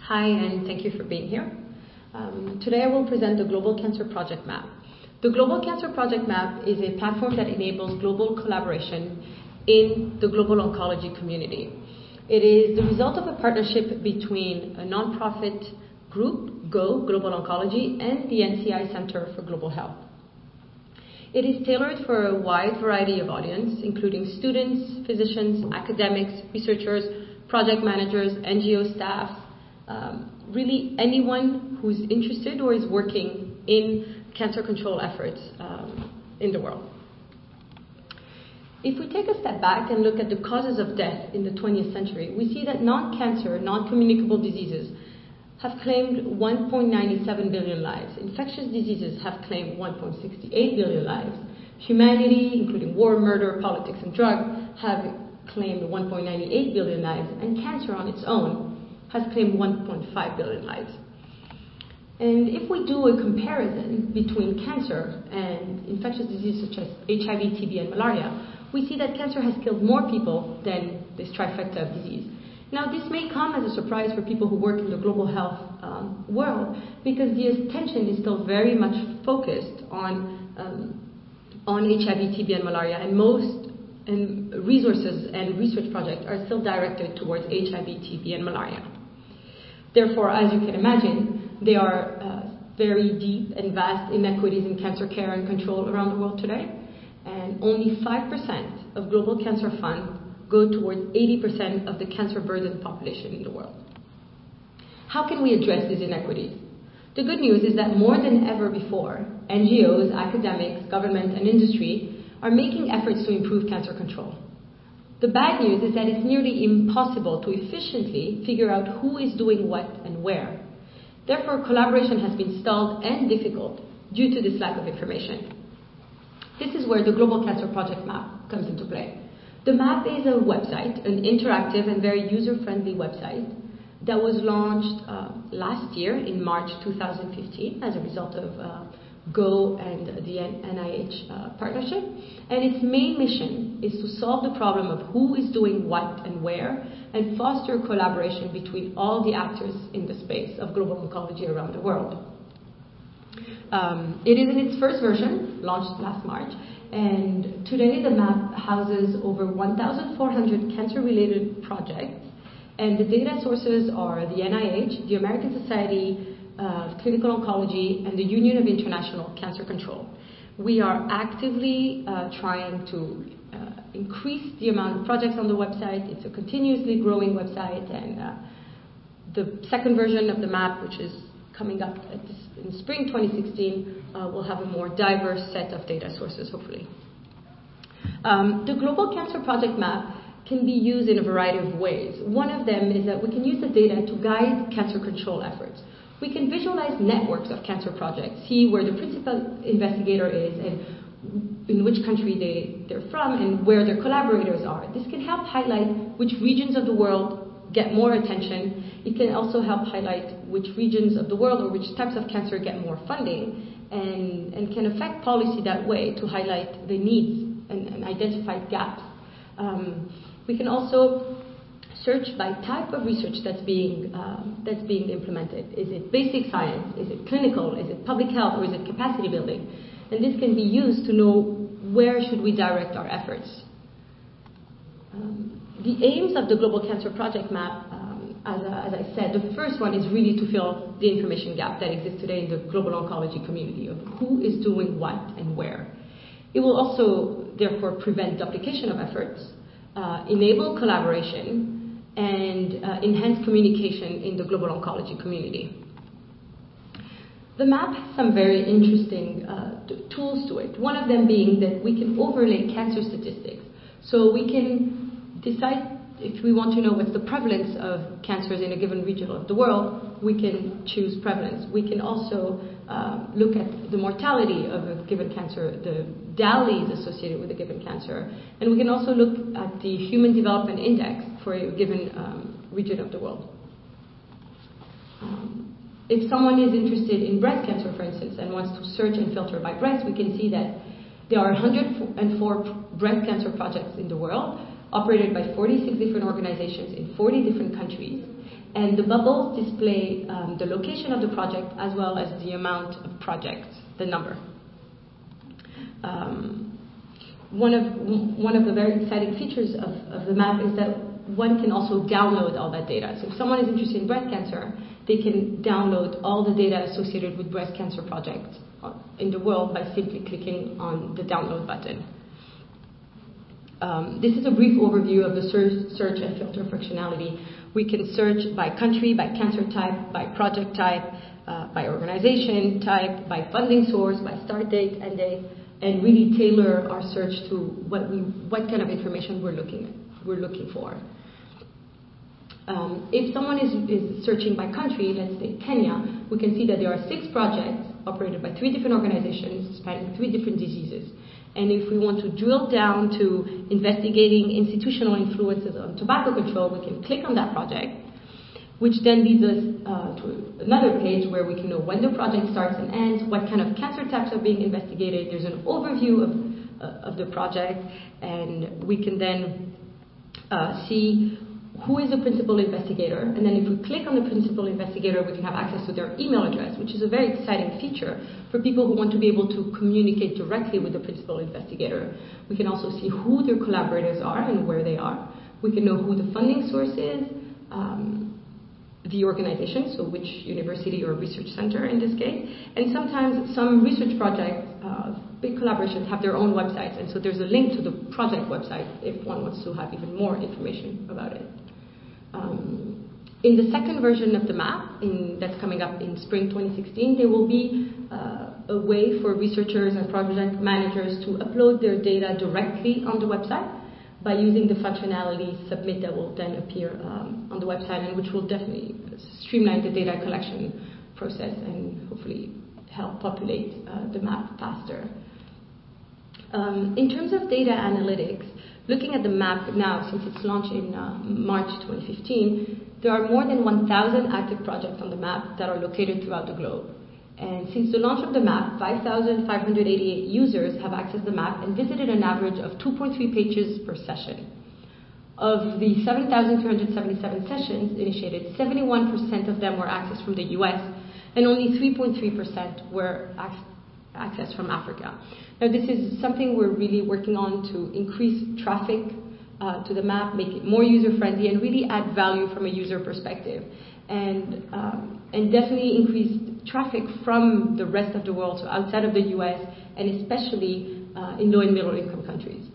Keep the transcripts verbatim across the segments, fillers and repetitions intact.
Hi, and thank you for being here. Um, today I will present the Global Cancer Project Map. The Global Cancer Project Map is a platform that enables global collaboration in the global oncology community. It is the result of a partnership between a nonprofit group, GO, Global Oncology, and the N C I Center for Global Health. It is tailored for a wide variety of audience, including students, physicians, academics, researchers, project managers, N G O staff, um, really anyone who's interested or is working in cancer control efforts um, in the world. If we take a step back and look at the causes of death in the twentieth century, we see that non-cancer, non-communicable diseases have claimed one point nine seven billion lives. Infectious diseases have claimed one point six eight billion lives. Humanity, including war, murder, politics, and drugs, have claimed one point nine eight billion lives, and cancer on its own has claimed one point five billion lives. And if we do a comparison between cancer and infectious diseases such as H I V, T B, and malaria, we see that cancer has killed more people than this trifecta of disease. Now, this may come as a surprise for people who work in the global health um, world, because the attention is still very much focused on um, on H I V, T B, and malaria, and most and resources and research projects are still directed towards H I V, T B, and malaria. Therefore, as you can imagine, there are uh, very deep and vast inequities in cancer care and control around the world today, and only five percent of global cancer funds go towards eighty percent of the cancer-burdened population in the world. How can we address these inequities? The good news is that more than ever before, N G Os, academics, government, and industry are making efforts to improve cancer control. The bad news is that it's nearly impossible to efficiently figure out who is doing what and where. Therefore, collaboration has been stalled and difficult due to this lack of information. This is where the Global Cancer Project Map comes into play. The map is a website, an interactive and very user-friendly website that was launched uh, last year in March two thousand fifteen as a result of uh, GO and the N I H uh, partnership. And its main mission is to solve the problem of who is doing what and where, and foster collaboration between all the actors in the space of global oncology around the world. Um, it is in its first version, launched last March, and today the map houses over one thousand four hundred cancer-related projects, and the data sources are the N I H, the American Society of Clinical Oncology, and the Union of International Cancer Control. We are actively uh, trying to uh, increase the amount of projects on the website. It's a continuously growing website, and uh, the second version of the map, which is coming up at this, in spring twenty sixteen, uh, will have a more diverse set of data sources, hopefully. Um, the Global Cancer Project Map can be used in a variety of ways. One of them is that we can use the data to guide cancer control efforts. We can visualize networks of cancer projects, see where the principal investigator is and in which country they, they're from and where their collaborators are. This can help highlight which regions of the world get more attention. It can also help highlight which regions of the world or which types of cancer get more funding, and, and can affect policy that way to highlight the needs and, and identify gaps. Um, we can also search by type of research that's being, um, that's being implemented. Is it basic science? Is it clinical? Is it public health? Or is it capacity building? And this can be used to know where should we direct our efforts. Um, the aims of the Global Cancer Project Map, um, as, uh, as I said, the first one is really to fill the information gap that exists today in the global oncology community of who is doing what and where. It will also, therefore, prevent duplication of efforts, uh, enable collaboration, and uh, enhance communication in the global oncology community. The map has some very interesting uh, t- tools to it, one of them being that we can overlay cancer statistics. So we can decide if we want to know what's the prevalence of cancers in a given region of the world, we can choose prevalence. We can also uh, look at the mortality of a given cancer, the D A L Ys associated with a given cancer, and we can also look at the Human Development Index for a given um, region of the world. Um, if someone is interested in breast cancer, for instance, and wants to search and filter by breast, we can see that there are one hundred four breast cancer projects in the world, operated by forty-six different organizations in forty different countries. And the bubbles display um, the location of the project as well as the amount of projects, the number. Um, one of one of the very exciting features of, of the map is that one can also download all that data. So if someone is interested in breast cancer, they can download all the data associated with breast cancer projects in the world by simply clicking on the download button. Um, this is a brief overview of the search, search and filter functionality. We can search by country, by cancer type, by project type, uh, by organization type, by funding source, by start date, end date, and really tailor our search to what we, what kind of information we're looking we're looking for. Um, if someone is, is searching by country, let's say Kenya, we can see that there are six projects operated by three different organizations spanning three different diseases. And if we want to drill down to investigating institutional influences on tobacco control, we can click on that project, which then leads us uh, to another page where we can know when the project starts and ends, what kind of cancer types are being investigated. There's an overview of, uh, of the project, and we can then uh, see who is the principal investigator. And then if we click on the principal investigator, we can have access to their email address, which is a very exciting feature for people who want to be able to communicate directly with the principal investigator. We can also see who their collaborators are and where they are. We can know who the funding source is, um, the organization, so which university or research center in this case. And sometimes some research projects, uh, big collaborations, have their own websites. And so there's a link to the project website if one wants to have even more information about it. Um, in the second version of the map, in, that's coming up in spring twenty sixteen, there will be uh, a way for researchers and project managers to upload their data directly on the website by using the functionality Submit that will then appear um, on the website, and which will definitely streamline the data collection process and hopefully help populate uh, the map faster. Um, in terms of data analytics, looking at the map now, since its launch in uh, March twenty fifteen, there are more than one thousand active projects on the map that are located throughout the globe. And since the launch of the map, five thousand five hundred eighty-eight users have accessed the map and visited an average of two point three pages per session. Of the seven thousand three hundred seventy-seven sessions initiated, seventy-one percent of them were accessed from the U S, and only three point three percent were accessed access from Africa. Now, this is something we're really working on to increase traffic uh, to the map, make it more user-friendly, and really add value from a user perspective, and um, and definitely increase traffic from the rest of the world, so outside of the U S, and especially uh, in low and middle-income countries.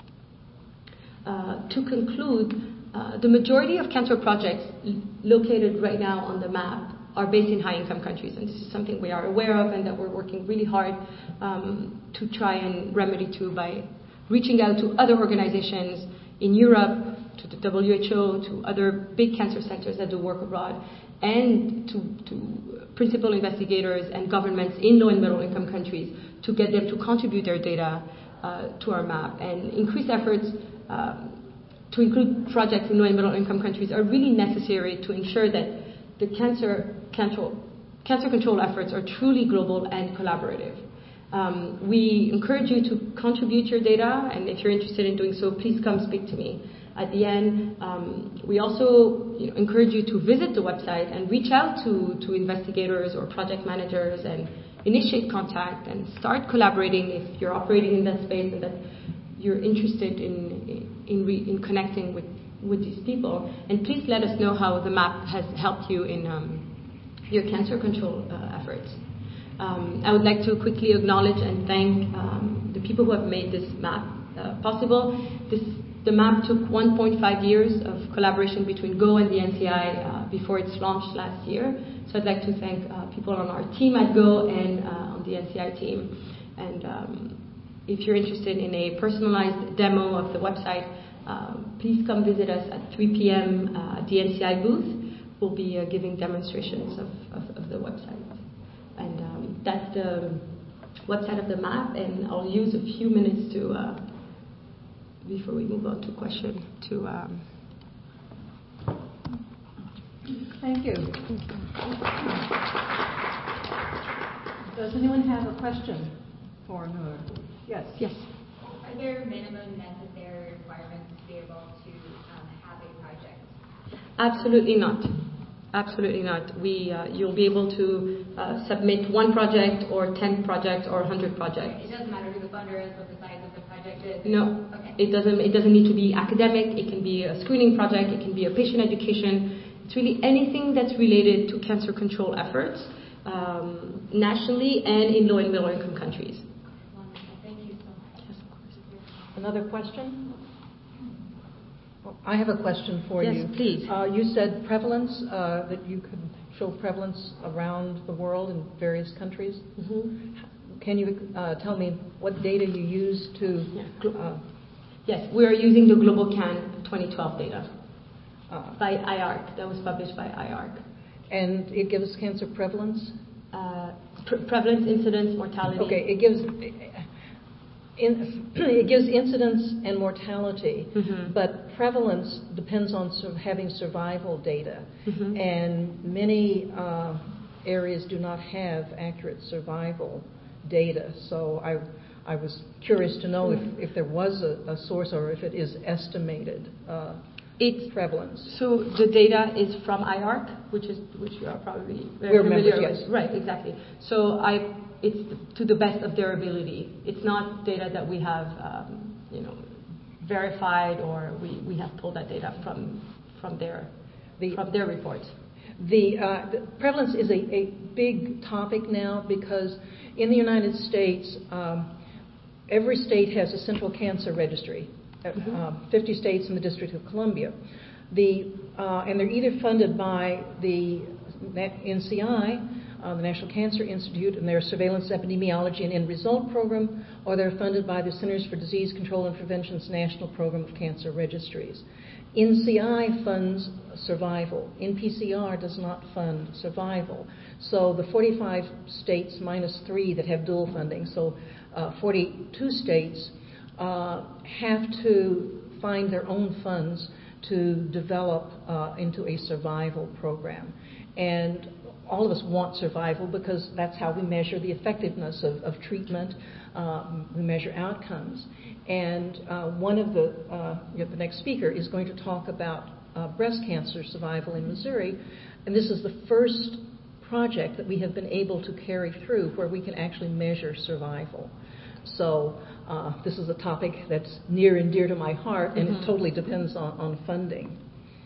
Uh, to conclude, uh, the majority of cancer projects l- located right now on the map are based in high-income countries, and this is something we are aware of and that we're working really hard um, to try and remedy to by reaching out to other organizations in Europe, to the W H O, to other big cancer centers that do work abroad, and to, to principal investigators and governments in low and middle-income countries to get them to contribute their data uh, to our map, and increased efforts um, to include projects in low and middle-income countries are really necessary to ensure that the cancer control, cancer control efforts are truly global and collaborative. Um, we encourage you to contribute your data, and if you're interested in doing so, please come speak to me. At the end, um, we also you know, encourage you to visit the website and reach out to, to investigators or project managers and initiate contact and start collaborating if you're operating in that space and that you're interested in, in, re, in connecting with with these people. And please let us know how the map has helped you in um, your cancer control uh, efforts. Um, I would like to quickly acknowledge and thank um, the people who have made this map uh, possible. This, the map took one point five years of collaboration between Go and the N C I uh, before its launch last year. So I'd like to thank uh, people on our team at Go and uh, on the N C I team. And um, if you're interested in a personalized demo of the website, Um, please come visit us at three p.m. Uh, at the N C I booth. We'll be uh, giving demonstrations of, of, of the website. And um, that's the website of the map, and I'll use a few minutes to, uh, before we move on to question, to... Um... Thank you. Does anyone have a question for Noor? Yes. Yes. Are there minimum necessary requirements to be able to um, have a project? Absolutely not. Absolutely not. We, uh, you'll be able to uh, submit one project or ten projects or one hundred projects. It doesn't matter who the funder is, what the size of the project is? No, Okay. it doesn't. It doesn't need to be academic. It can be a screening project. It can be a patient education. It's really anything that's related to cancer control efforts um, nationally and in low and middle income countries. Wonderful. Thank you so much. Yes, of course. Another question? Well, I have a question for Yes, you. please. Uh, you said prevalence, uh, that you could show prevalence around the world in various countries. Mm-hmm. Can you uh, tell me what data you use to... Yeah. Uh, Yes, we are using the Global CAN twenty twelve data uh, by I A R C. That was published by I A R C. and it gives cancer prevalence? Uh, pre- prevalence, incidence, mortality. Okay, it gives... In, it gives incidence and mortality, Mm-hmm. but prevalence depends on sur- having survival data, Mm-hmm. and many uh, areas do not have accurate survival data. So I, I was curious to know if, if there was a, a source or if it is estimated uh, It's prevalence. So the data is from I A R C, which is which you are probably very We're familiar members, with. yes. Right, exactly. So I, it's to the best of their ability. It's not data that we have, um, you know, verified or we, we have pulled that data from from their The- from their reports. The, uh, the prevalence is a, a big topic now because in the United States, um, every state has a central cancer registry. Mm-hmm. Uh, fifty states in the District of Columbia. The, uh, and they're either funded by the N C I, uh, the National Cancer Institute, and their Surveillance, Epidemiology, and End Result Program, or they're funded by the Centers for Disease Control and Prevention's National Program of Cancer Registries. N C I funds survival. N P C R does not fund survival. So the forty-five states minus three that have dual funding, so uh, forty-two states uh, have to find their own funds to develop uh, into a survival program. And all of us want survival because that's how we measure the effectiveness of, of treatment. Uh, we measure outcomes. And uh, one of the, uh, you know, the next speaker is going to talk about uh, breast cancer survival in Missouri. And this is the first project that we have been able to carry through where we can actually measure survival. So uh, this is a topic that's near and dear to my heart, and Mm-hmm. it totally depends on, on funding.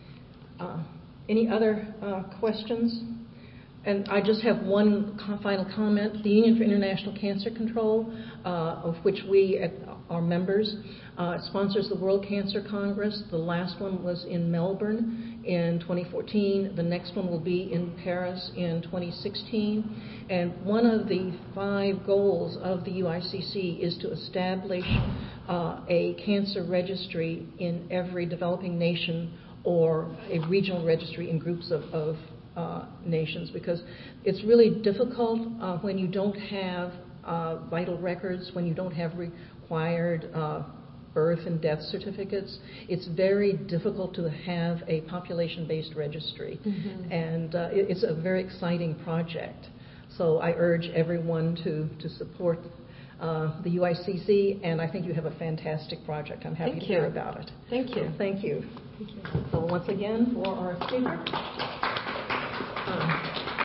Uh, any other uh, questions? And I just have one co- final comment. The Union for International Cancer Control, uh, of which we are members, uh, sponsors the World Cancer Congress. The last one was in Melbourne in twenty fourteen. The next one will be in Paris in twenty sixteen. And one of the five goals of the U I C C is to establish uh, a cancer registry in every developing nation or a regional registry in groups of, of Uh, nations, because it's really difficult uh, when you don't have uh, vital records, when you don't have required uh, birth and death certificates. It's very difficult to have a population-based registry, Mm-hmm. and uh, it, it's a very exciting project. So I urge everyone to, to support uh, the U I C C, and I think you have a fantastic project. I'm happy Thank to hear you. about it. Thank you. Thank you. Thank you. So once again, for our speaker.